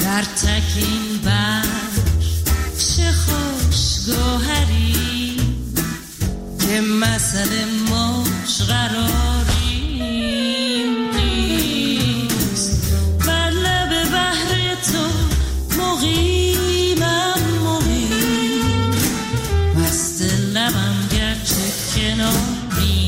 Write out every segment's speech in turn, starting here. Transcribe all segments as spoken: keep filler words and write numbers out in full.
در تکین بر چه خوش گوهری که مثل موج قراریم نیست. بر لب بحر تو مقیمم مقیم، مست لبم گرچه کنار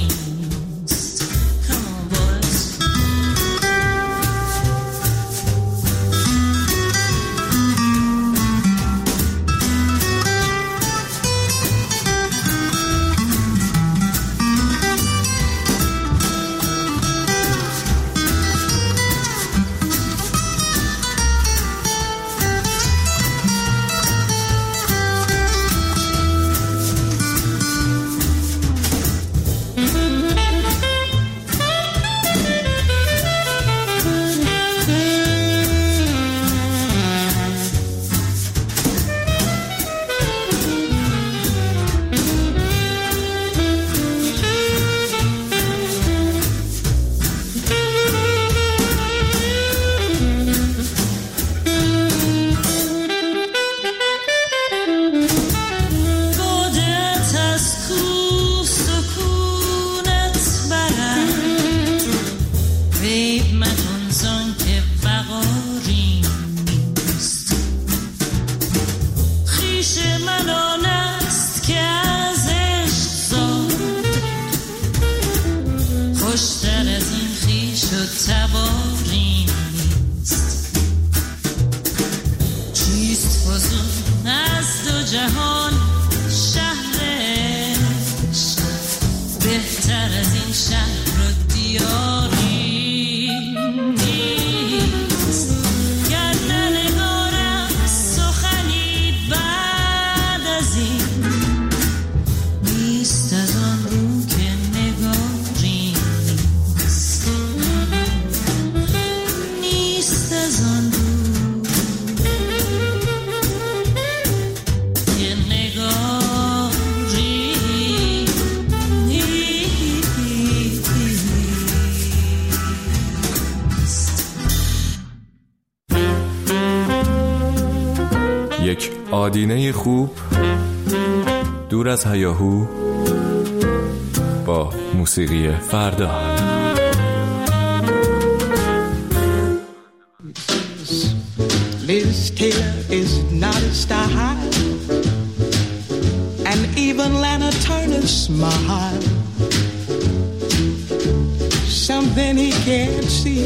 آدینه خوب دور از هیاهو با موسیقی فردا. Liz Taylor is not a star, and even Lana Turner's smile, something he can't see.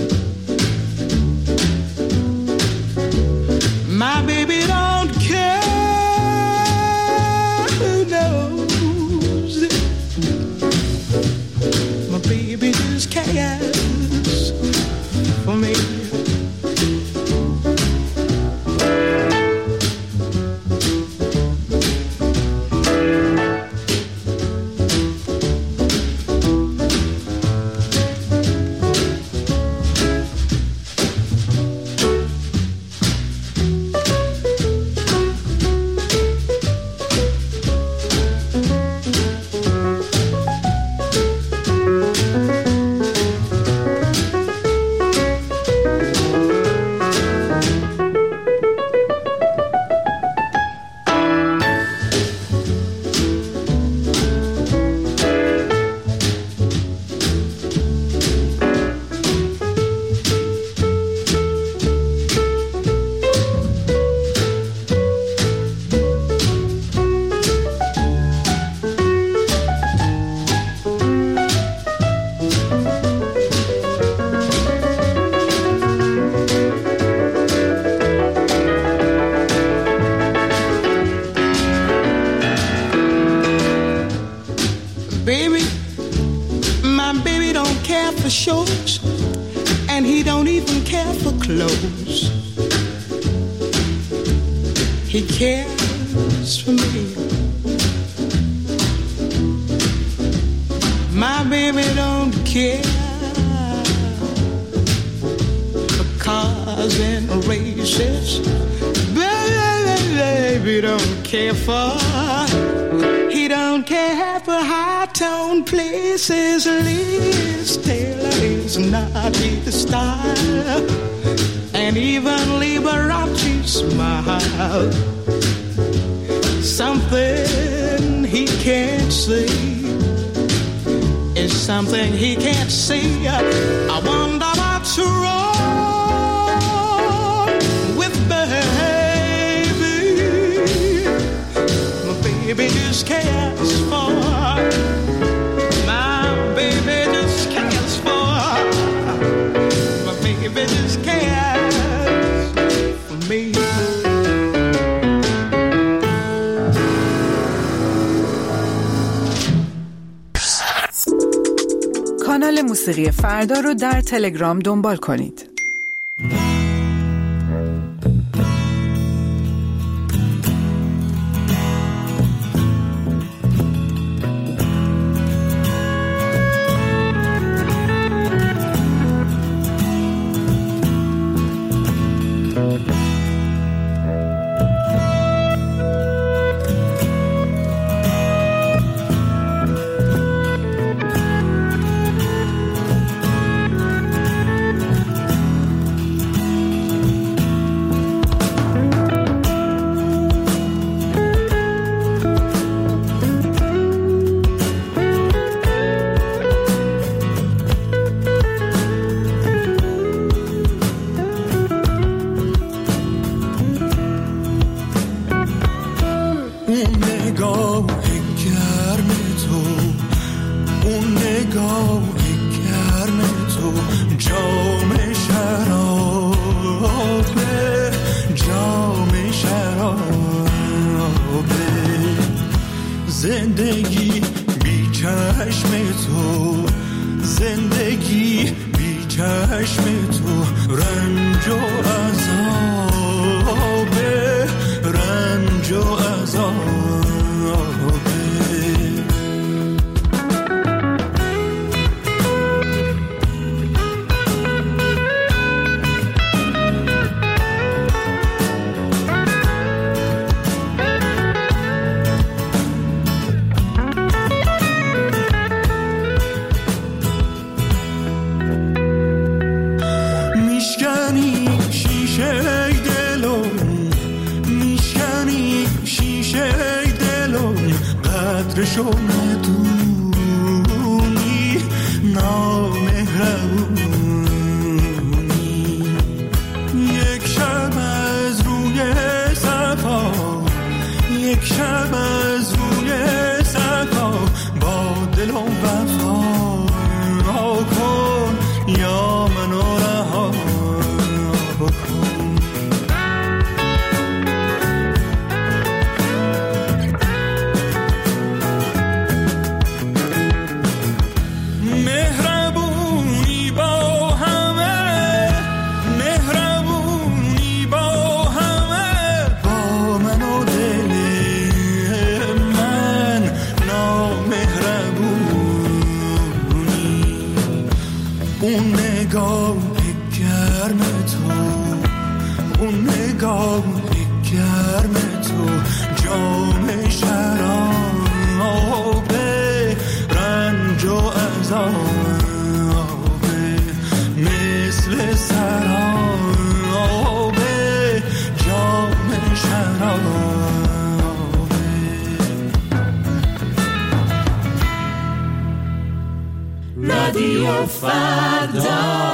My baby don't care, who knows? My baby just cares for me. Baby, my baby don't care for shows, and he don't even care for clothes. He cares for me. My baby don't care for cars and races. Baby don't care for. He don't care for high-tone places. Liz Taylor is not his style, and even Lieber smile. Something he can't see is something he can't see. I wonder what's wrong with baby. My baby just cares for, my baby just cares for, my baby just cares for me. کانال موسیقی فردا رو در تلگرام دنبال کنید. زندگی بی چشم تو، زندگی بی چشم تو، رنج و عذابه، رنج و عذابه. قدرشو ندونی، نامهربونی. یک شب از روی صفا، یک شب از روی صفا، با دل و وفا کن یا منو رها کن. اون نگاه گرم تو، اون نگاه گرم تو، جام شراب رنج و عذاب، مثل سراب جام شراب. رادیو فردا.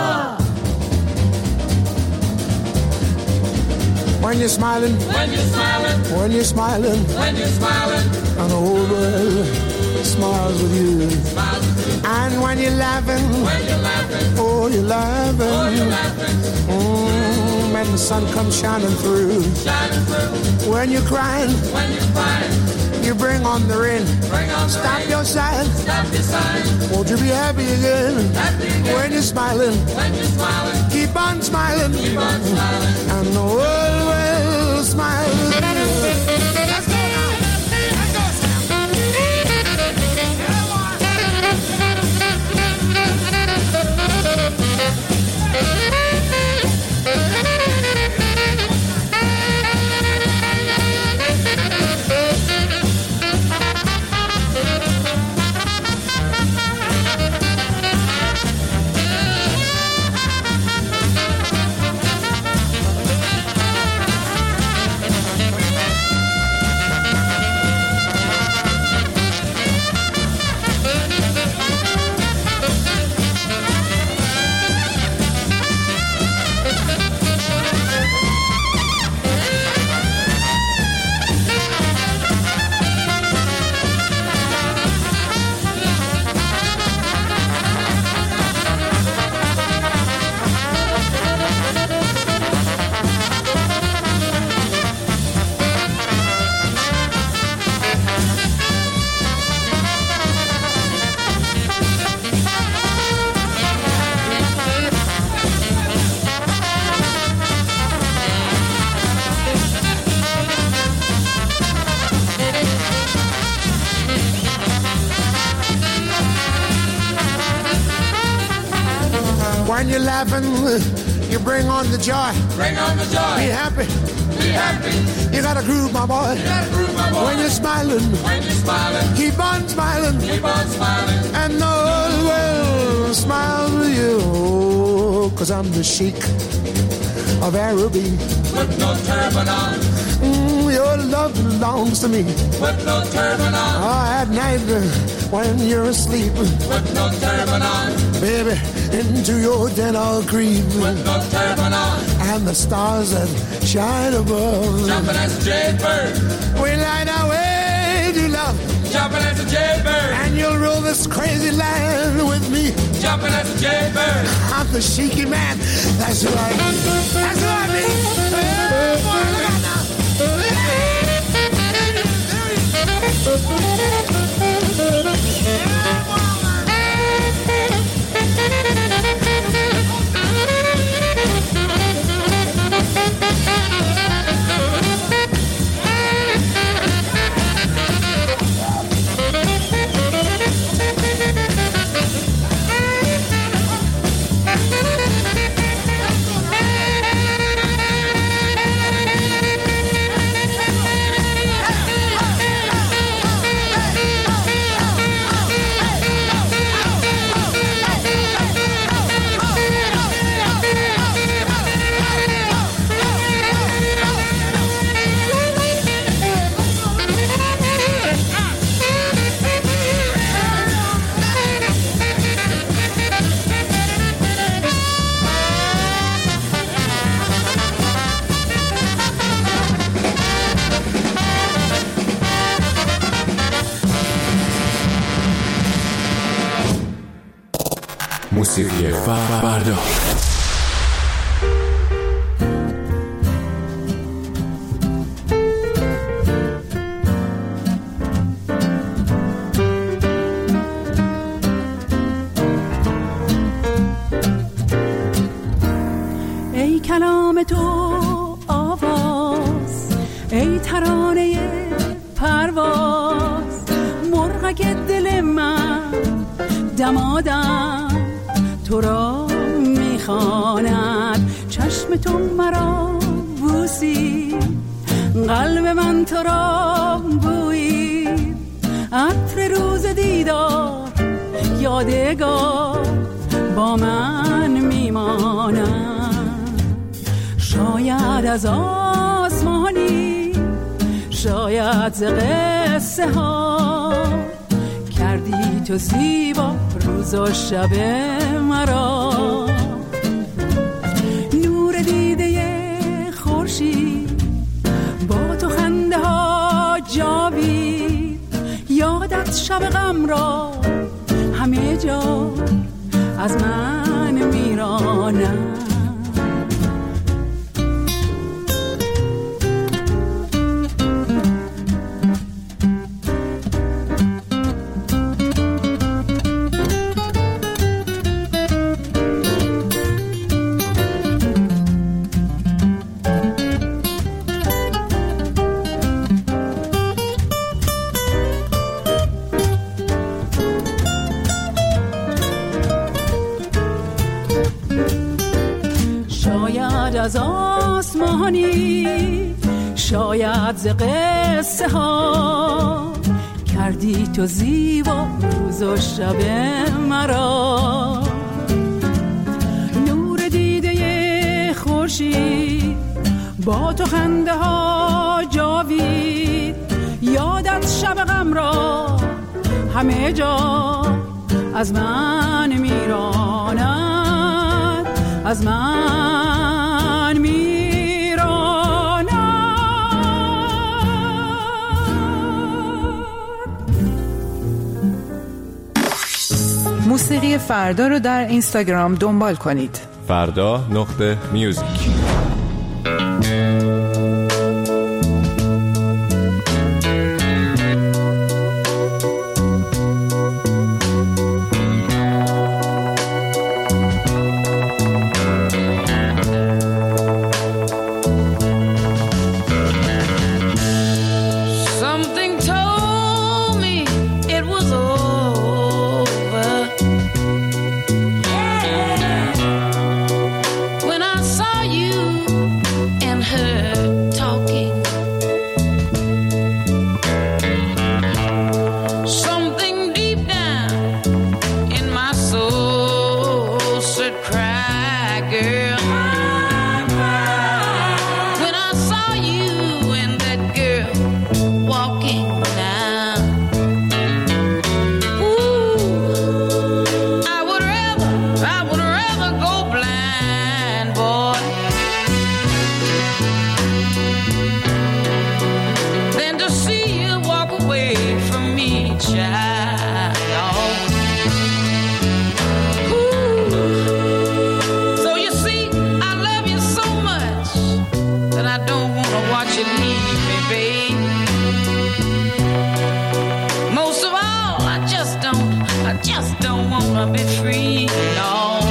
When you're smiling, when you're smiling, when you're smiling, when you're smiling, and the whole world smiles with you. smiles with you. And when you're laughing, When you're laughing, oh you're laughing, oh, you're laughing, mm, when the sun comes shining through. shining through. When you're crying, When you're crying, you bring on the rain. bring on the Stop rain. your sighing, Stop your sighing, won't you be happy again? happy again. When you're smiling, When you're smiling, keep on smiling, keep on smiling. and the world will smile with you. Let's go now. Let's go, Sam. Come on. you're laughing, you bring on the joy. Bring on the joy. Be happy. Be happy. You gotta groove, my boy. You gotta groove, my boy. When you're smiling, When you're smiling, keep on smiling. keep on smiling. And the whole world smiles with you. Cause I'm the Sheikh of Araby. Put no turban on. Mm, your love belongs to me. Put no turban on. Oh, at night uh, when you're asleep, Put no turban on. baby, into your den I'll creep. Put no turban on. And the stars that shine above, Jumping as a jaybird. we light our way to love. Jumping as a jaybird. And you'll rule this crazy land with me. Jumping as a jaybird. I'm the Sheiky man. That's who I be. That's who I be. Hey, boy, look out now. موسیقی فردا. ای کلام تو آواز، ای ترانه پرواز، مرغک دل من دمادم تو را میخواند. چشم تو مرا بوسی، قلب من تو را بویید. عطر روز دیدار یادگار با من میماند. شاید از آسمانی، شاید ز قصه ها، کردی تو زیبا روز و شب مرا. نور دیده خورشید با تو خنده ها جاوید. یادت شب غم را همه جا از من میرانم. از آسمانی، شاید ز قصه ها، کردی تو زیبا روز و شب مرا. نور دیده خورشید با تو خنده ها جاوید. یادت شب غم را همه جا از من میراند، از من میراند. موسیقی فردا رو در اینستاگرام دنبال کنید. فردا نقطه میوزیک. Yeah. wanna be free, no.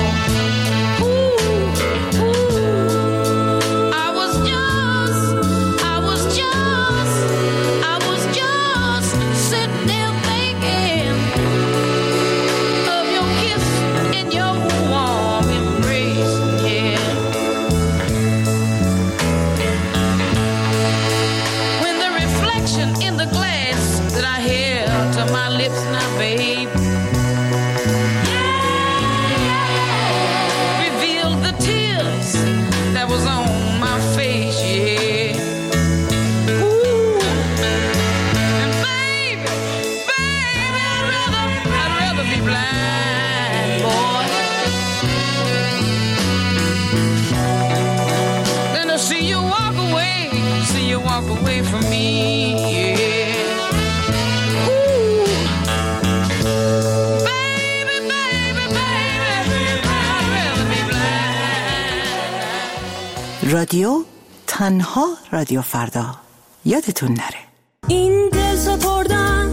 رادیو تنها رادیو فردا، یادتون نره. این دل سپردن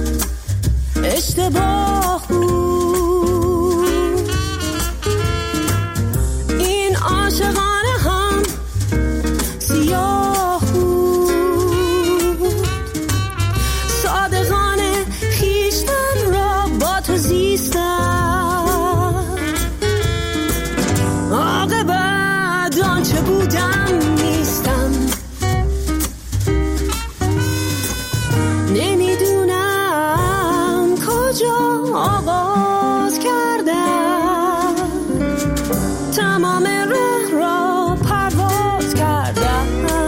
اشتباه بود، این عاشقانه هم سیاه بود، صادقانه خیشتن را با تو زیستم، عاقبت آنچه بودم نیستم. نمیدونم کجا آغاز کردم، تمام راه را پرواز کردم.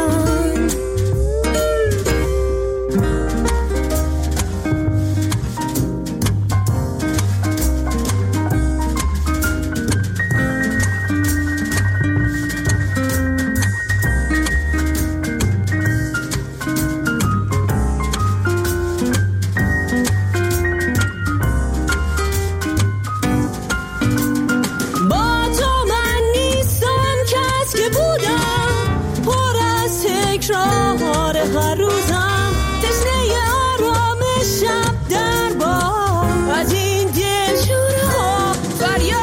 هر روزم تشنه آرام شب در بام، از این دلشوره ها فریاد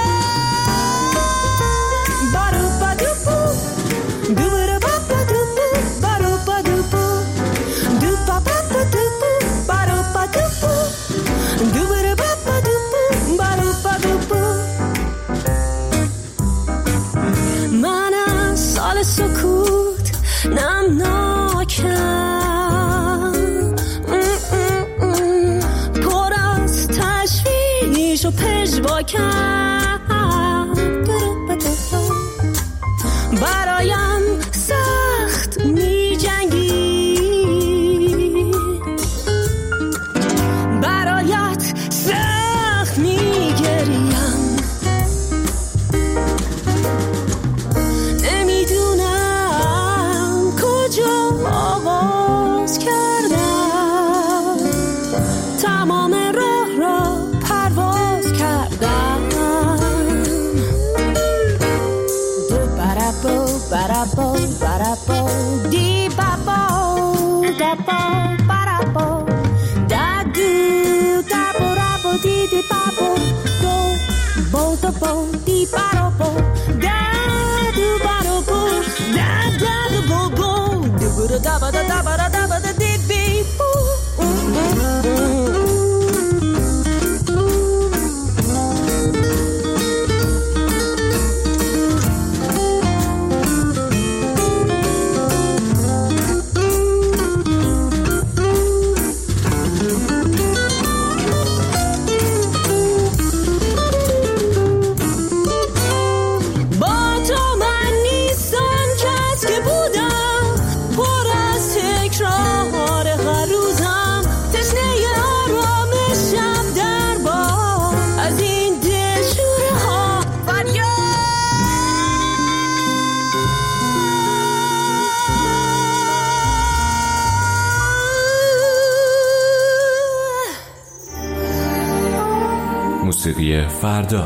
بارو بادوپو دوباره بابادوپو بارو بادوپو دوپا بابادوپو بارو بادوپو دوباره بابادوپو بارو بادوپو. من از سال سکوت نمناکم، پر از تشویش و پژواکم، برایم سخت می جنگی، برایت سخت می گریم. نمیدونم کجا آغاز کردم، تمام راه را پرواز کردم. دو برابو برابو برابو دی بابو دبو برابو دادو دبو رابو دی دی بابو دو بو دو بو دی برابو دادو برابو دادو بو بو دوباره دبا دبا دبا دی بی بو. موسیقی فردا.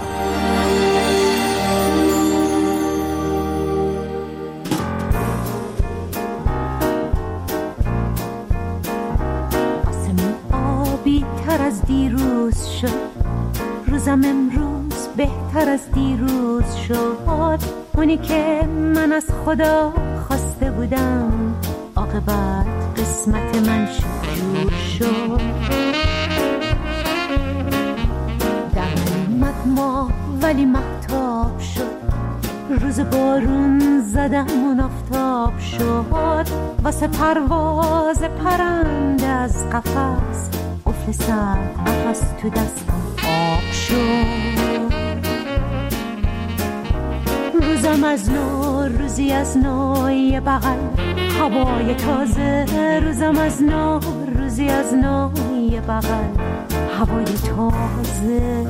آسمون آبی تر از دیروز شد، روزم امروز بهتر از دیروز شد، اونی که من از خدا خواسته بودم عاقبت قسمت من جور شد. در اومد ما ولی مهتاب شد، روز بارون زدم اون آفتاب شد، واسه پرواز پرنده از قفس قفل سر قفس تو دستم آب شد. روزم از نو روزی از نو یه بغل هوای تازه، روزم از نو روزی از نو یه بغل هوای تازه.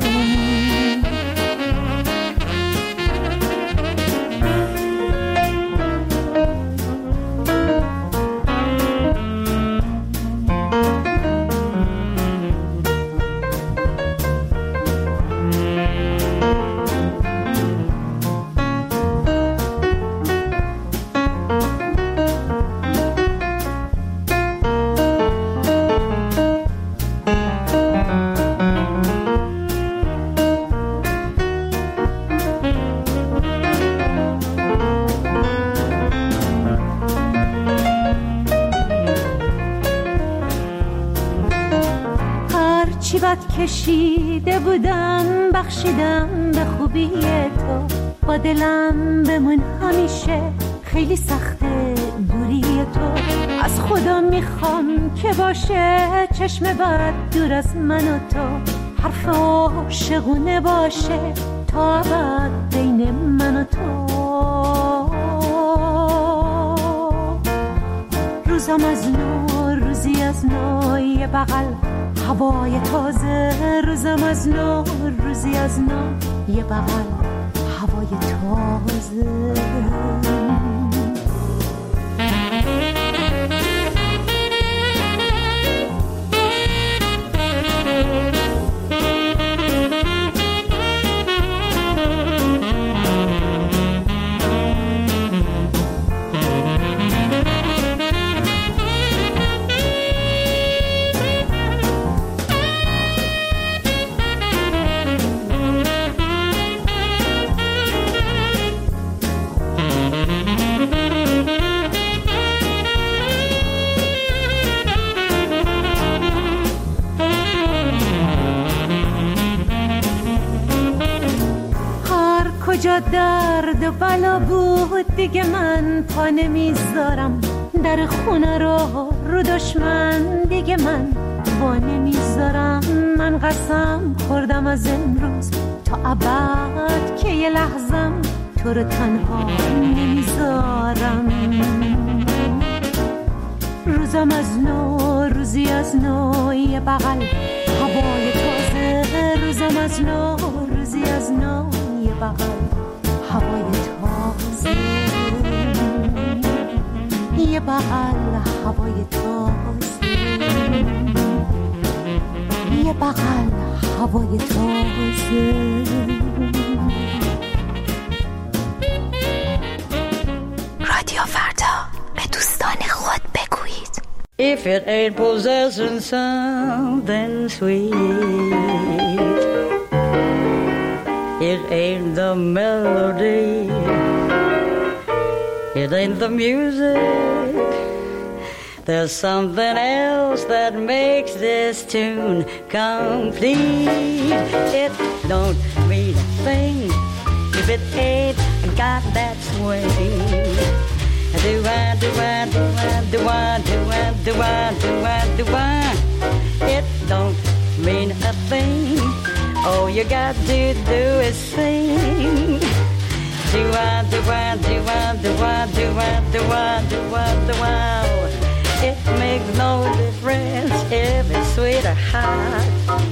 کشیده بودم بخشیدم به خوبی تو، با دلم بمون همیشه، خیلی سخته دوری تو. از خدا میخوام که باشه چشم بد دور از من و تو، حرف عاشقونه باشه تا ابد بین من و تو. روزم از نو روزی از نو یه بغل هوای تازه، روزم از نو روزی از نو یه بغل هوای تازه. کجا درد و بلا بود دیگه من پا نمیذارم، در خونه رو رو دشمن دیگه من با نمیذارم. من قسم خوردم از امروز تا ابد که یه لحظم تو رو تنها نمیذارم. روزم از نو روزی از نو یه بغل هوای تازه، روزم از نو روزی از نو یه بغل هوای تازه، یه بغل هوای تازه، یه بغل هوای تازه. رادیو فردا، به دوستان خود بگویید. If it ain't possessing something sweet, it ain't the melody, it ain't the music, there's something else that makes this tune complete. It don't mean a thing if it ain't got that swing. Do I, do I, do I, do I, do I, do I, do I, do I. It don't mean a thing. All you got to do is sing. Do I, do I, do I, do I, do I, do I, do I, do I. It makes no difference if it's sweet or hot.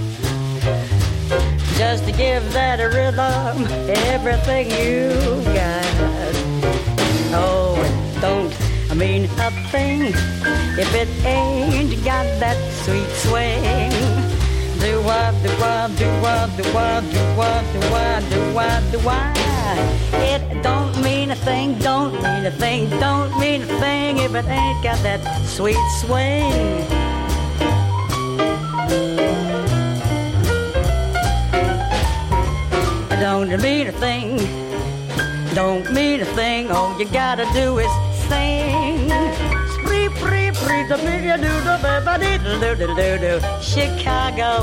Just to give that a rhythm, everything you got. Oh, it don't mean a thing if it ain't got that sweet swing. Do I, do I, do I, do I, do I, do I, do I, do I. It don't mean a thing, don't mean a thing, don't mean a thing if it ain't got that sweet swing. don't mean a thing. Don't mean a thing. All you gotta do is sing. Spree, spree, spree, da dee da doo da ba ba dee da doo da doo doo. Chicago.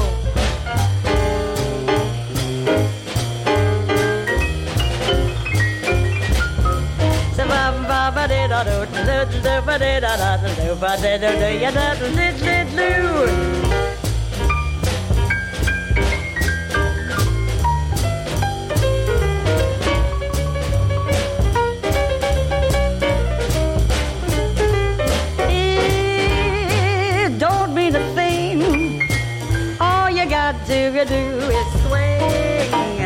Sa ba ba ba dee da doo da doo da ba dee da da da doo ba dee da doo ya da doo doo doo. Do you do is swing.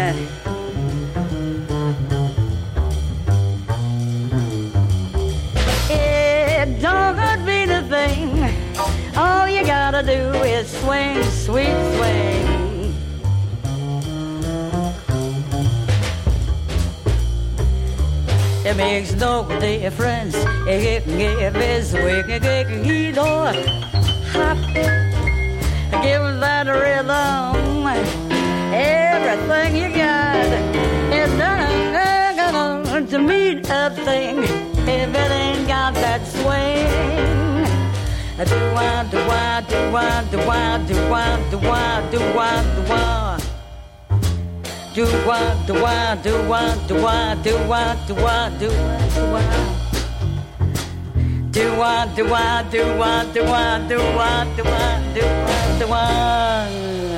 It don't mean a thing. All you gotta do is swing, sweet swing. It makes no difference if it's swing, it or hop. Give that rhythm everything you got. It's not to mean a thing if it ain't got that swing. Do I, do I, do I, do I, do I, do I, do I, do I. Do I, do I, do I, do I, do I, do I, do I, do I. Do I, do I, do I, do I, do I, do I, do I, do I.